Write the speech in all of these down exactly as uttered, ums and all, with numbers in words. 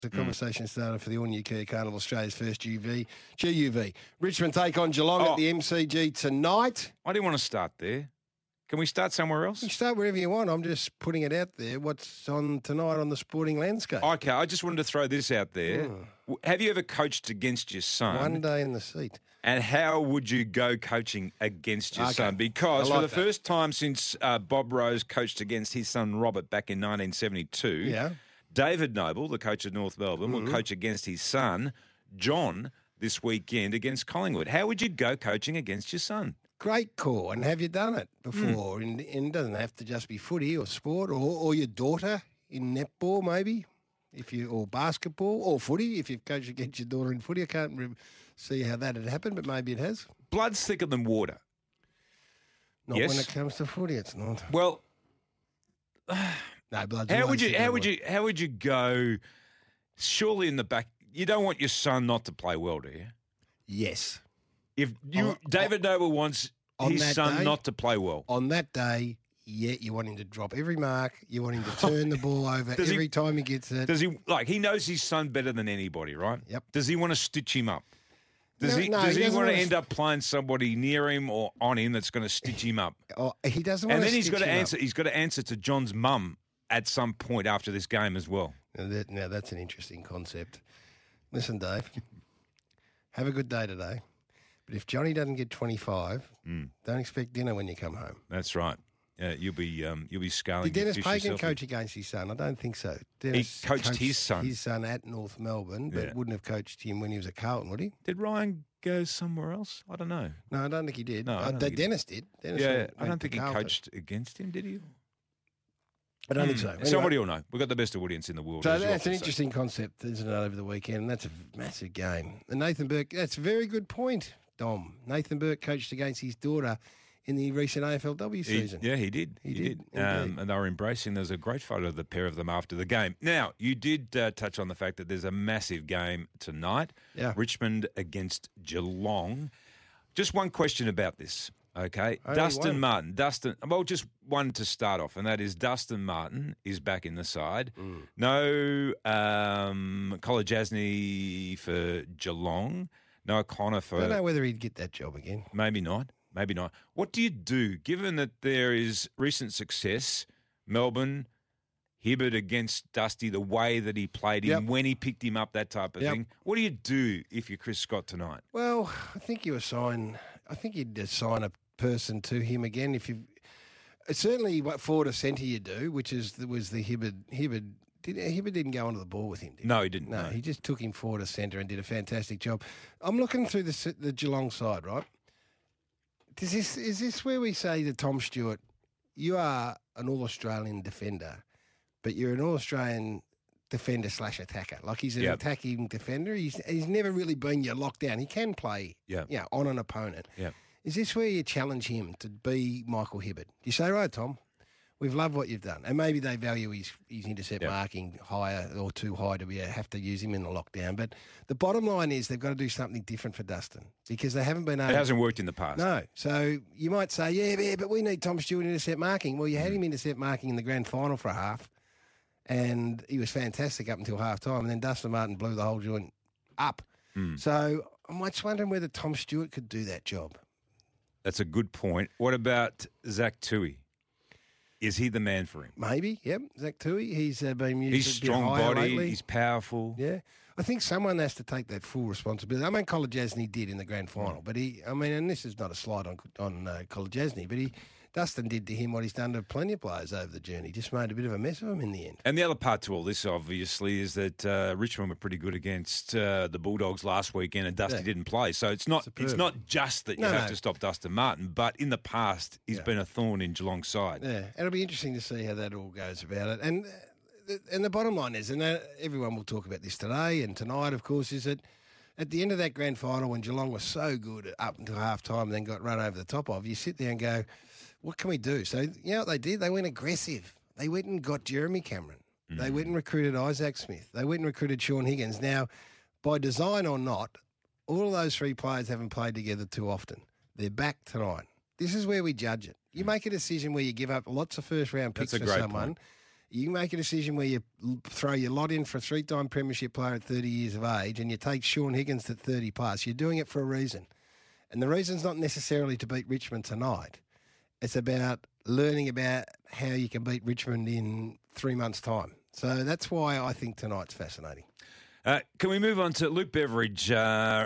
The conversation started for the all-new Kia Carnival, Australia's first U V, G U V. Richmond take on Geelong Oh. at the M C G tonight. I didn't want to start there. Can we start somewhere else? You can start wherever you want. I'm just putting it out there. What's on tonight on the sporting landscape? Okay, I just wanted to throw this out there. Hmm. W Have you ever coached against your son? One day in the seat. And how would you go coaching against your Okay. son? Because I for like the that. first time since uh, Bob Rose coached against his son Robert back in nineteen seventy-two, Yeah. David Noble, the coach of North Melbourne, Mm-hmm. will coach against his son John this weekend against Collingwood. How would you go coaching against your son? Great call. And have you done it before? Hmm. And, and it doesn't have to just be footy or sport or, or your daughter in netball maybe, if you or basketball or footy. If you've coached against your daughter in footy, I can't re- see how that had happened, but maybe it has. Blood's thicker than water. Not Yes. when it comes to footy, it's not. Well, No, blood's how always would you? thicker How than would water. you? How would you go? Surely in the back, you don't want your son not to play well, do you? Yes. If you, On- David Noble wants on his that son day? not to play well. On that day, yeah, you want him to drop every mark. You want him to turn the ball over Does he- every time he gets it. Does he like he knows his son better than anybody, right? Yep. Does he want to stitch him up? Does No, he no, does he he, doesn't want to wanna end up playing somebody near him or on him that's going to stitch him up? Oh, he doesn't want And to then he's got stitch to him up. answer he's got to answer to John's mum at some point after this game as well. Now, that, now that's an interesting concept. Listen, Dave, have a good day today. But if Johnny doesn't get twenty-five, Mm. don't expect dinner when you come home. That's right. Yeah, you'll be um, you'll be scaling. Did your Dennis fish Pagan yourself. coach against his son? I don't think so. Dennis coached his son. His son at North Melbourne, but Yeah. wouldn't have coached him when he was at Carlton, would he? Did Ryan go somewhere else? I don't know. No, I don't think he did. No, I Uh, don't they- think he did. Dennis did. Dennis yeah, went- I went don't to think he Carlton. coached against him, did he? I don't think Hmm. so. Anyway, Somebody will know. We've got the best audience in the world. So as you that's an often say. interesting concept, isn't it, over the weekend? And that's a massive game. And Nathan Burke, that's a very good point, Dom. Nathan Burke coached against his daughter in the recent A F L W He- season. yeah, he did. He He, did, did. Um, indeed. and they were embracing. There was a great photo of the pair of them after the game. Now, you did uh, touch on the fact that there's a massive game tonight. Yeah. Richmond against Geelong. Just one question about this, okay? Only Dustin one. Martin. Dustin, well, just one to start off, and that is Dustin Martin is back in the side. Mm. No um, Kolajasny for Geelong. No O'Connor I for... don't know whether he'd get that job again. Maybe not. Maybe not. What do you do, given that there is recent success, Melbourne, Hibberd against Dusty, the way that he played him, Yep. when he picked him up, that type of Yep. thing? What do you do if you're Chris Scott tonight? Well, I think you assign. I think you'd assign a person to him again. If you, it's certainly what forward or centre you do, which is was the Hibberd. Hibberd did Hibberd didn't go onto the ball with him. Did he? No, he didn't. No, No. he just took him forward to centre and did a fantastic job. I'm looking through the s- the Geelong side, right? Is this is this where we say to Tom Stewart, you are an All Australian defender, but you're an All Australian defender slash attacker. Like he's an Yep. attacking defender. He's he's never really been your lockdown. He can play, Yep. you know, on an opponent. Yep. Is this where you challenge him to be Michael Hibberd? You say, right, Tom, we've loved what you've done. And maybe they value his, his intercept Yep. marking higher or too high to be have to use him in the lockdown. But the bottom line is they've got to do something different for Dustin because they haven't been able It hasn't worked in the past. No. So you might say, yeah, yeah, but we need Tom Stewart intercept marking. Well, you Mm. had him intercept marking in the grand final for a half, and he was fantastic up until half time. And then Dustin Martin blew the whole joint up. Mm. So I'm just wondering whether Tom Stewart could do that job. That's a good point. What about Zach Tui? Is he the man for him? Maybe, yep. Zach Tui, he's uh, been used He's a bit strong higher body. lately. He's powerful. Yeah. I think someone has to take that full responsibility. I mean, Kolajasny did in the grand final, but he, I mean, and this is not a slight on on uh, Kolajasny, but he, Dustin did to him what he's done to plenty of players over the journey. Just made a bit of a mess of him in the end. And the other part to all this, obviously, is that uh, Richmond were pretty good against uh, the Bulldogs last weekend, and Dusty Yeah. didn't play. So it's not Superb. it's not just that you No, have no. to stop Dustin Martin, but in the past, he's Yeah. been a thorn in Geelong's side. Yeah, and it'll be interesting to see how that all goes about it. And uh, the- and the bottom line is, and uh, everyone will talk about this today and tonight, of course, is that at the end of that grand final, when Geelong was so good up until half time and then got run over the top of, you sit there and go, what can we do? So, you know what they did? They went aggressive. They went and got Jeremy Cameron. They went and recruited Isaac Smith. They went and recruited Sean Higgins. Now, by design or not, all of those three players haven't played together too often. They're back tonight. This is where we judge it. You make a decision where you give up lots of first round picks That's a for great someone. point. You can make a decision where you l- throw your lot in for a three-time premiership player at thirty years of age and you take Sean Higgins at thirty plus. You're doing it for a reason. And the reason's not necessarily to beat Richmond tonight. It's about learning about how you can beat Richmond in three months' time. So that's why I think tonight's fascinating. Uh, can we move on to Luke Beveridge? Uh,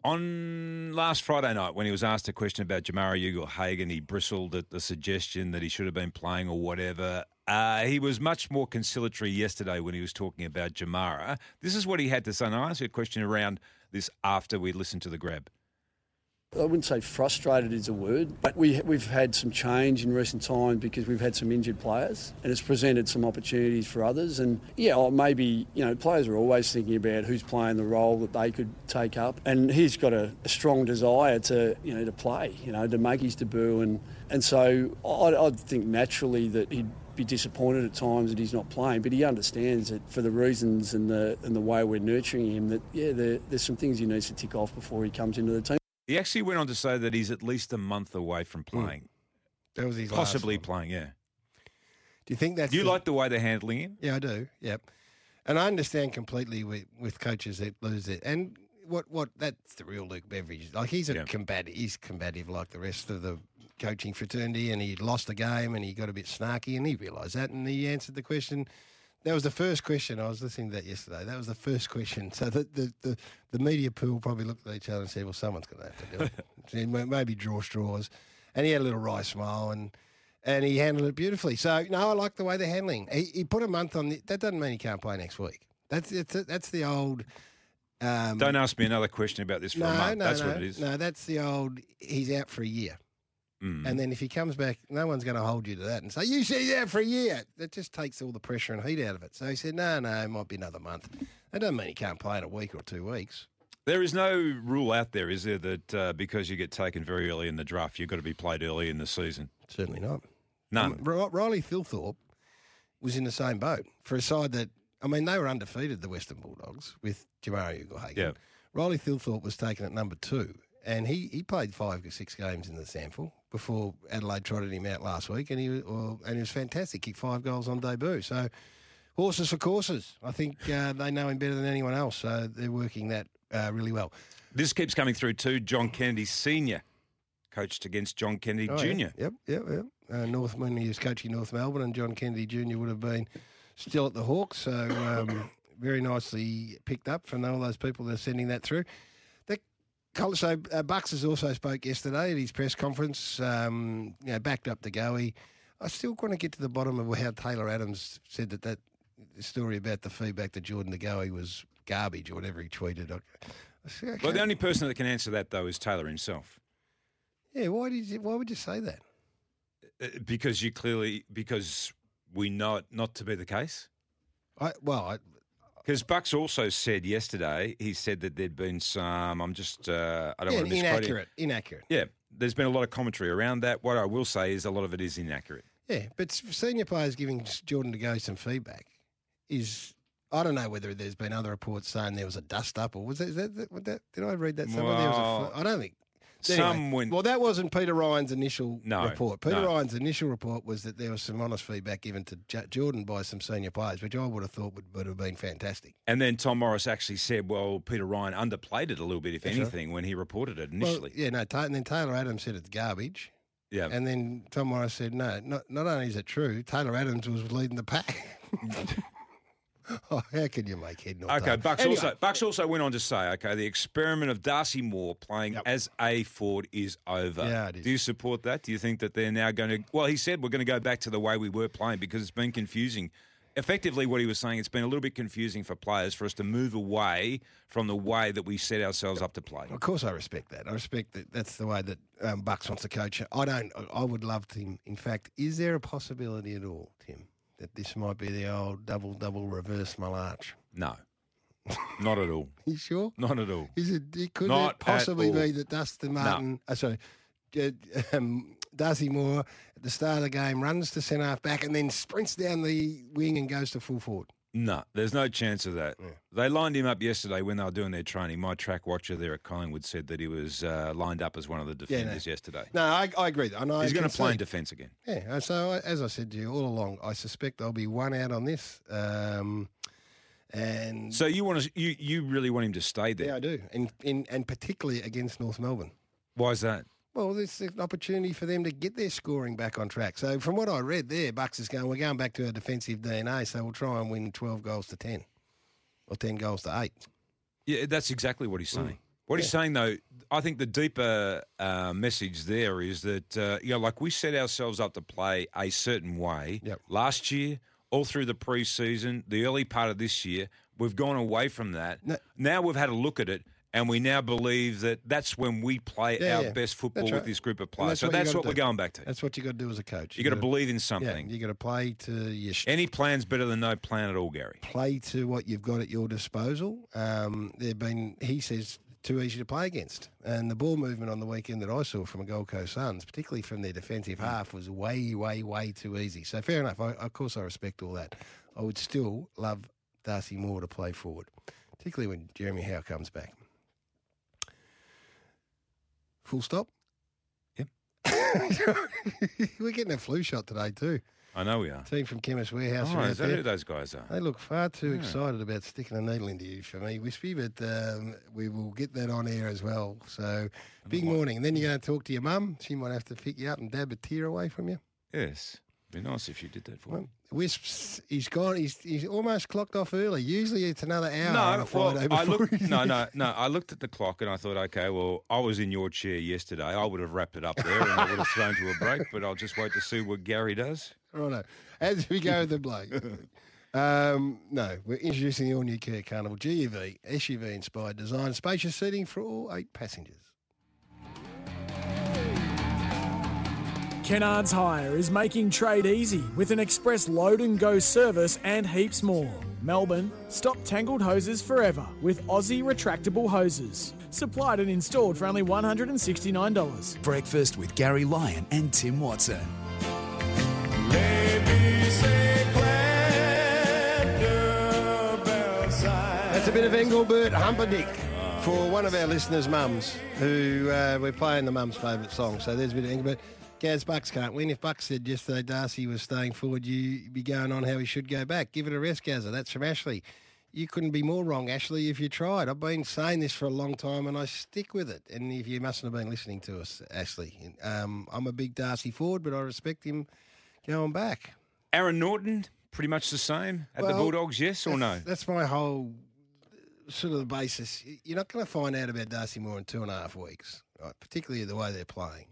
on last Friday night, when he was asked a question about Jamara Ugle-Hagan, he bristled at the suggestion that he should have been playing or whatever. Uh, he was much more conciliatory yesterday when he was talking about Jamara. This is what he had to say. And I asked you a question around this after we listened to the grab. I wouldn't say frustrated is a word, but we, we've had some change in recent times because we've had some injured players and it's presented some opportunities for others. And, yeah, or maybe, you know, players are always thinking about who's playing the role that they could take up. And he's got a, a strong desire to, you know, to play, you know, to make his debut. And, and so I, I think naturally that he'd be disappointed at times that he's not playing, but he understands that for the reasons and the and the way we're nurturing him, that, yeah, there, there's some things he needs to tick off before he comes into the team. He actually went on to say that he's at least a month away from playing. Mm. That was his Possibly last one. playing, yeah. Do you think that's... Do you the, like the way they're handling him? Yeah, I do, yep. And I understand completely with, with coaches that lose it. And what, what that's the real Luke Beveridge. Like, he's a Yeah. combative, he's combative like the rest of the coaching fraternity, and he lost a game and he got a bit snarky and he realised that and he answered the question. That was the first question. I was listening to that yesterday. That was the first question. So the the, the, the media pool probably looked at each other and said, well, someone's going to have to do it. And maybe draw straws. And he had a little wry smile and and he handled it beautifully. So, no, I like the way they're handling. He, he put a month on the, that doesn't mean he can't play next week. That's it's, that's the old... Um, Don't ask me another question about this for no, a month. no, That's no, what it is. No, that's the old, he's out for a year. Mm. And then if he comes back, no one's going to hold you to that and say, you said he's out for a year. That just takes all the pressure and heat out of it. So he said, no, no, it might be another month. That doesn't mean he can't play in a week or two weeks. There is no rule out there, is there, that uh, because you get taken very early in the draft, you've got to be played early in the season? Certainly not. None. Um, Ri- Riley Thilthorpe was in the same boat for a side that, I mean, they were undefeated, the Western Bulldogs, with Jamara Ugle-Hagan. Yeah. Riley Thilthorpe was taken at number two, and he, he played five or six games in the sample before Adelaide trotted him out last week, and he was, well, and he was fantastic. Kicked five goals on debut. So horses for courses. I think uh, they know him better than anyone else, so they're working that uh, really well. This keeps coming through too. John Kennedy Senior coached against John Kennedy Oh, Junior Yeah. Yep, yep, yep. Uh, North, when he was coaching North Melbourne, and John Kennedy Junior would have been still at the Hawks, so um, very nicely picked up from all those people that are sending that through. So uh, Bucks has also spoke yesterday at his press conference, um, you know, backed up the Goey. I still want to get to the bottom of how Taylor Adams said that that story about the feedback to Jordan De Goey was garbage or whatever he tweeted. I, I said, okay. Well, the only person that can answer that, though, is Taylor himself. Yeah, why did you, why would you say that? Uh, Because you clearly, because we know it not to be the case. I, well, I, Because Bucks also said yesterday, he said that there'd been some, I'm just, uh, I don't yeah, want to misquote him. inaccurate, inaccurate. Yeah, there's been a lot of commentary around that. What I will say is a lot of it is inaccurate. Yeah, but senior players giving Jordan De Goey some feedback is, I don't know whether there's been other reports saying there was a dust up or was that, is that, that, was that did I read that somewhere? There was Well, a, I don't think. Some Anyway, went, well, that wasn't Peter Ryan's initial No, report. Peter no. Ryan's initial report was that there was some honest feedback given to J- Jordan by some senior players, which I would have thought would, would have been fantastic. and then Tom Morris actually said, well, Peter Ryan underplayed it a little bit, if That's right. anything, when he reported it Well, initially. yeah, no, Ta- and then Taylor Adams said it's garbage. yeah. And then Tom Morris said, no, not, not only is it true, Taylor Adams was leading the pack. Oh, how can you make head nor Okay, tail? Bucks Anyway, also Bucks also went on to say, okay, the experiment of Darcy Moore playing Yep. as a forward is over. Yeah, it is. Do you support that? Do you think that they're now going to? Well, he said we're going to go back to the way we were playing because it's been confusing. Effectively, what he was saying, it's been a little bit confusing for players for us to move away from the way that we set ourselves up to play. Of course, I respect that. I respect that. That's the way that um, Bucks wants to coach. I don't. I would love to. In fact, is there a possibility at all, Tim, that this might be the old double double reverse Malarch? No, not at all. You sure? Not at all. Is it? it could Not it possibly at all. be that Dustin Martin? Uh, sorry, uh, um, Darcy Moore at the start of the game runs to centre half back and then sprints down the wing and goes to full forward. No, there's no chance of that. Yeah. They lined him up yesterday when they were doing their training. My track watcher there at Collingwood said that he was uh, lined up as one of the defenders Yeah, no. yesterday. No, I, I agree. I know He's going can to play see- in defence again. Yeah, so uh, as I said to you all along, I suspect there'll be one out on this. Um, and So you want to, you, you really want him to stay there? yeah, I do, and in and particularly against North Melbourne. Why is that? Well, there's an opportunity for them to get their scoring back on track. So from what I read there, Bucks is going, we're going back to our defensive D N A, so we'll try and win twelve goals to ten or ten goals to eight. Yeah, that's exactly what he's saying. What he's saying, though, I think the deeper uh, message there is that, uh, you know, like we set ourselves up to play a certain way Yep. last year, all through the preseason, the early part of this year. We've gone away from that. No. Now we've had a look at it, and we now believe that that's when we play Yeah, our yeah. best football That's with right. this group of And players. that's So what you that's gotta what we're do. going back to. That's what you got to do as a coach. you got to believe in something. Yeah, you got to play to your st- Any plan's better than no plan at all, Gary. play to what you've got at your disposal. Um, they've been, he says, too easy to play against. And the ball movement on the weekend that I saw from a Gold Coast Suns, particularly from their defensive half, was way, way, way too easy. So fair enough. I, of course, I respect all that. I would still love Darcy Moore to play forward, particularly when Jeremy Howe comes back. Full stop? Yep. We're getting a flu shot today too. I know we are. Team from Chemist Warehouse Oh, are out is that there. who those guys are? They look far too Yeah. excited about sticking a needle into you for me, Wispy, but um, we will get that on air as well. So, big morning. And then you're going to talk to your mum. She might have to pick you up and dab a tear away from you. Yes. It'd be nice if you did that for Well, me. Wisps, he's gone. He's, he's almost clocked off early. Usually it's another hour on No, a Friday well, I before looked. he- No, no, no. I looked at the clock and I thought, okay, well, I was in your chair yesterday. I would have wrapped it up there and I would have thrown to a break. But I'll just wait to see what Gary does. Righto. As we go with the bloke. Um, no, we're introducing the all-new Kia Carnival G U V, S U V-inspired design, spacious seating for all eight passengers. Kennards Hire is making trade easy with an express load and go service and heaps more. Melbourne, stop tangled hoses forever with Aussie retractable hoses. Supplied and installed for only one hundred sixty-nine dollars. Breakfast with Gary Lyon and Tim Watson. That's a bit of Engelbert Humperdinck for one of our listeners' mums who uh, we're playing the mum's favourite song. So there's a bit of Engelbert. Gaz, Bucks can't win. If Bucks said yesterday Darcy was staying forward, you'd be going on how he should go back. Give it a rest, Gazza. That's from Ashley. You couldn't be more wrong, Ashley, if you tried. I've been saying this for a long time and I stick with it. And if you mustn't have been listening to us, Ashley, um, I'm a big Darcy forward, but I respect him going back. Aaron Norton, pretty much the same at the Well, Bulldogs, yes or no? That's, that's my whole sort of the basis. You're not going to find out about Darcy Moore in two and a half weeks, right? Particularly the way they're playing.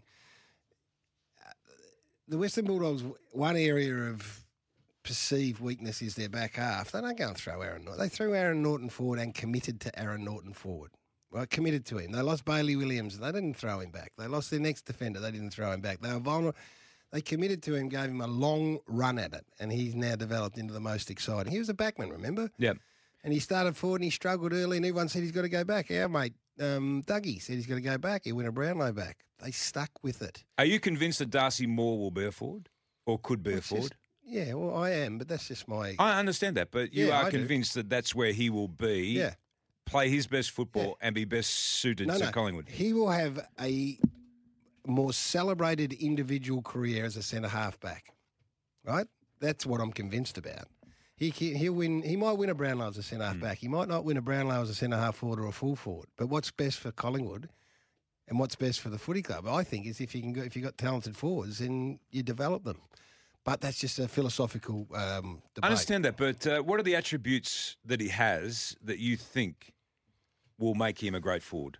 Uh, The Western Bulldogs, one area of perceived weakness is their back half. They don't go and throw Aaron Norton. They threw Aaron Norton forward and committed to Aaron Norton forward. Right, committed to him. They lost Bailey Williams. They didn't throw him back. They lost their next defender. They didn't throw him back. They were vulnerable. They committed to him, gave him a long run at it, and he's now developed into the most exciting. He was a backman, remember? Yeah. And he started forward and he struggled early, and everyone said he's got to go back. Our mate, um, Dougie, said he's got to go back. He'll win a Brownlow back. They stuck with it. Are you convinced that Darcy Moore will be a forward or could be a It's forward? just- yeah, well, I am, but that's just my... I understand that, but you Yeah, are I do. convinced that that's where he will be, yeah. play his best football and be best suited No, to no. Collingwood. He will have a more celebrated individual career as a centre half back, right? That's what I'm convinced about. He can, he'll win. He might win a Brownlow as a centre half back. He might not win a Brownlow as a centre half forward or a full forward. But what's best for Collingwood and what's best for the footy club, I think, is if you can go, if you've got talented forwards, then you develop them. But that's just a philosophical um, debate. I understand that, but uh, what are the attributes that he has that you think will make him a great forward?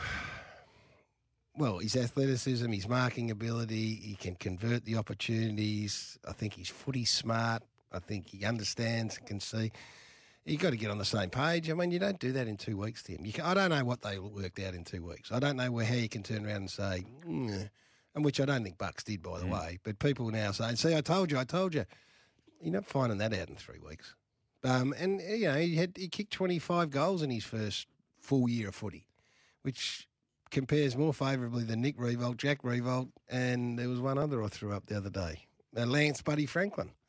Well, his athleticism, his marking ability, he can convert the opportunities. I think he's footy smart. I think he understands and can see. You've got to get on the same page. I mean, you don't do that in two weeks, Tim. You can, I don't know what they worked out in two weeks. I don't know where how you can turn around and say, mm, and which I don't think Bucks did, by the Mm. way. But people now say, see, I told you, I told you. You're not finding that out in three weeks. Um, and, you know, he, had, he kicked twenty-five goals in his first full year of footy, which compares more favourably than Nick Revolt, Jack Revolt, and there was one other I threw up the other day, uh, Lance Buddy Franklin.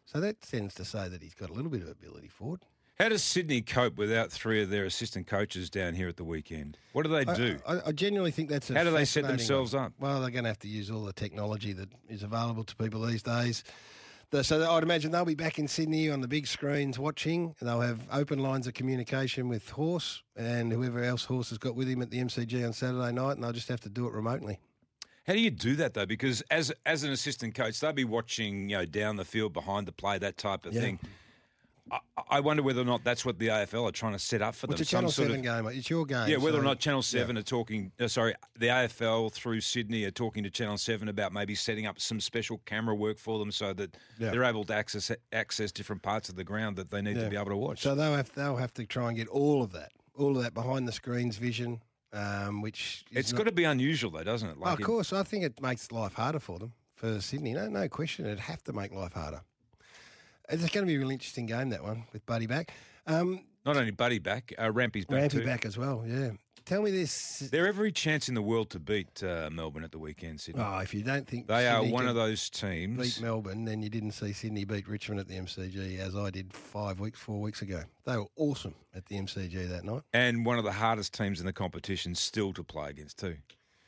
So that tends to say that he's got a little bit of ability forward. How does Sydney cope without three of their assistant coaches down here at the weekend? What do they do? I, I, I genuinely think that's a How do they set fascinating themselves one. up? Well, they're going to have to use all the technology that is available to people these days. The, so I'd imagine they'll be back in Sydney on the big screens watching. They'll have open lines of communication with Horse and whoever else Horse has got with him at the M C G on Saturday night, and they'll just have to do it remotely. How do you do that, though? Because as as an assistant coach, they'll be watching, you know, down the field, behind the play, that type of Yeah. thing. I, I wonder whether or not that's what the A F L are trying to set up for Well, them. it's a Channel Some sort seven of, game. It's your game. Yeah, whether so- or not Channel seven yeah. are talking, uh, sorry, the A F L through Sydney are talking to Channel seven about maybe setting up some special camera work for them so that Yeah. they're able to access access different parts of the ground that they need Yeah. to be able to watch. So they'll have they'll have to try and get all of that, all of that behind the screens vision, um, which is It's not- got to be unusual, though, doesn't it? Oh, of it- course, I think it makes life harder for them for Sydney. No, no question, it'd have to make life harder. It's going to be a really interesting game, that one, with Buddy back. Um, Not only Buddy back, uh, Rampy's back Rampy too. back as well, yeah. Tell me this. They're every chance in the world to beat uh, Melbourne at the weekend, Sydney. Oh, if you don't think they Sydney are one can of those teams. beat Melbourne, then you didn't see Sydney beat Richmond at the M C G, as I did five weeks, four weeks ago. They were awesome at the M C G that night. And one of the hardest teams in the competition still to play against too.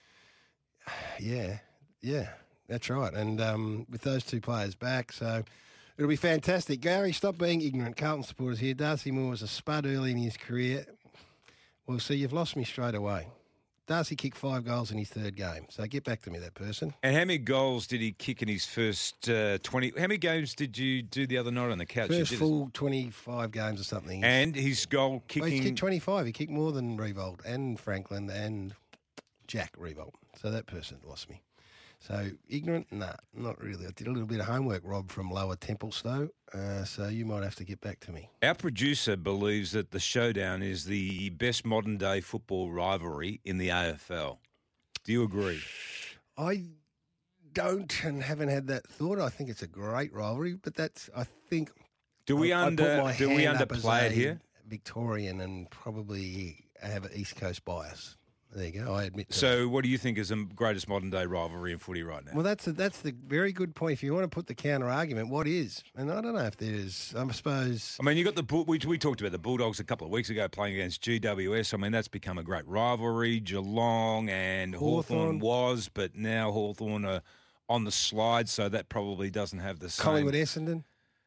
Yeah, yeah, that's right. And um, with those two players back, so it'll be fantastic. Gary, stop being ignorant. Carlton supporters here. Darcy Moore was a spud early in his career. Well, see, you've lost me straight away. Darcy kicked five goals in his third game. So get back to me, that person. And how many goals did he kick in his first uh, twenty? How many games did you do the other night on the couch? You First did full twenty-five games or something. it. And his goal Well, kicking. he kicked twenty-five. He kicked more than Revolt and Franklin and Jack Revolt. So that person lost me. So ignorant? Nah, not really. I did a little bit of homework, Rob, from Lower Templestowe. Uh, so you might have to get back to me. Our producer believes that the showdown is the best modern day football rivalry in the A F L. Do you agree? I don't and haven't had that thought. I think it's a great rivalry, but that's, I think... Do we I, I put under my do we hand up as underplay it a here? Victorian and probably have an East Coast bias. There you go. I admit to So, what do you think is the greatest modern day rivalry in footy right now? Well, that's a, that's the very good point. If you want to put the counter argument, what is? And I don't know if there's. I suppose. I mean, you got the Bull- we we talked about the Bulldogs a couple of weeks ago playing against G W S. I mean, that's become a great rivalry. Geelong and Hawthorn Hawthorn. was, but now Hawthorn are on the slide, so that probably doesn't have the same. Collingwood, Essendon,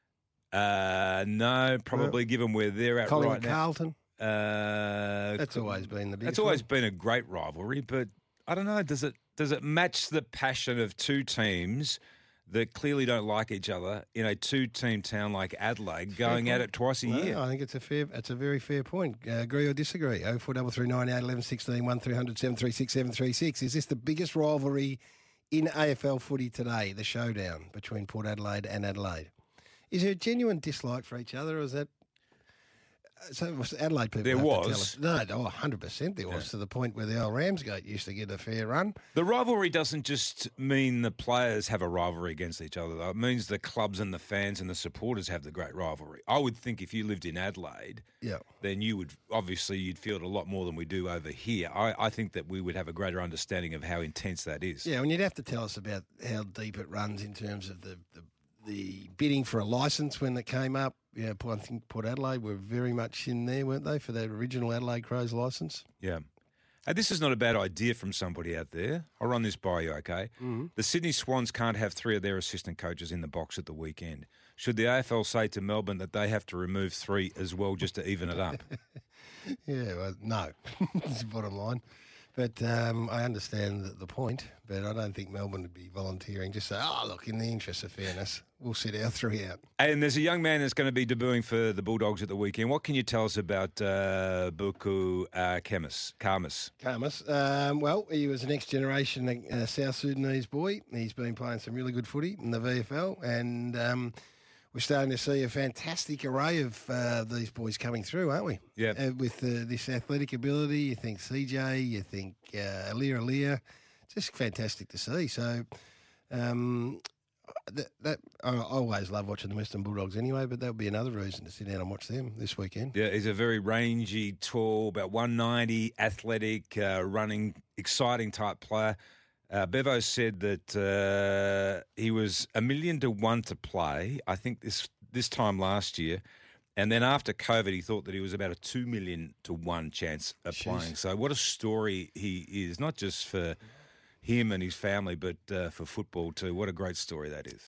Uh, no, probably given where they're at Collingwood, right now. Carlton. Uh, That's always been the biggest. It's always one. been a great rivalry, but I don't know. Does it does it match the passion of two teams that clearly don't like each other in a two-team town like Adelaide, going at it twice a No, year? I think it's a fair. It's a very fair point. Uh, agree or disagree? Oh four double three nine eight eleven sixteen one three hundred seven three six seven three six. Is this the biggest rivalry in A F L footy today? The showdown between Port Adelaide and Adelaide. Is there a genuine dislike for each other, or is that? So was Adelaide people There have to was. tell us. No, no, one hundred percent there was, to the point where the old Ramsgate used to get a fair run. The rivalry doesn't just mean the players have a rivalry against each other, though. It means the clubs and the fans and the supporters have the great rivalry. I would think if you lived in Adelaide, Yeah. then you would, obviously, you'd feel it a lot more than we do over here. I, I think that we would have a greater understanding of how intense that is. Yeah, and you'd have to tell us about how deep it runs in terms of the, the, the bidding for a licence when it came up. Yeah, I think Port Adelaide were very much in there, weren't they, for that original Adelaide Crows licence? Yeah. And this is not a bad idea from somebody out there. I'll run this by you, okay? Mm-hmm. The Sydney Swans can't have three of their assistant coaches in the box at the weekend. Should the A F L say to Melbourne that they have to remove three as well just to even it up? Yeah, well, no, that's the bottom line. But um, I understand the, the point, but I don't think Melbourne would be volunteering. Just say, oh, look, in the interest of fairness, we'll sit our three out. And there's a young man that's going to be debuting for the Bulldogs at the weekend. What can you tell us about uh, Buku uh, Kamis? Kamis? Kamis, um, well, he was a next-generation uh, South Sudanese boy. He's been playing some really good footy in the V F L, and um, we're starting to see a fantastic array of uh, these boys coming through, aren't we? Yeah. Uh, with uh, this athletic ability, you think C J, you think uh, Alia Alia. Just fantastic to see. So um, that, that I always love watching the Western Bulldogs anyway, but that would be another reason to sit down and watch them this weekend. Yeah, he's a very rangy, tall, about one ninety, athletic, uh, running, exciting type player. Uh, Bevo said that uh, he was a million to one to play, I think this this time last year. And then after COVID, he thought that he was about a two million to one chance of Jeez. playing. So what a story he is, not just for him and his family, but uh, for football too. What a great story that is.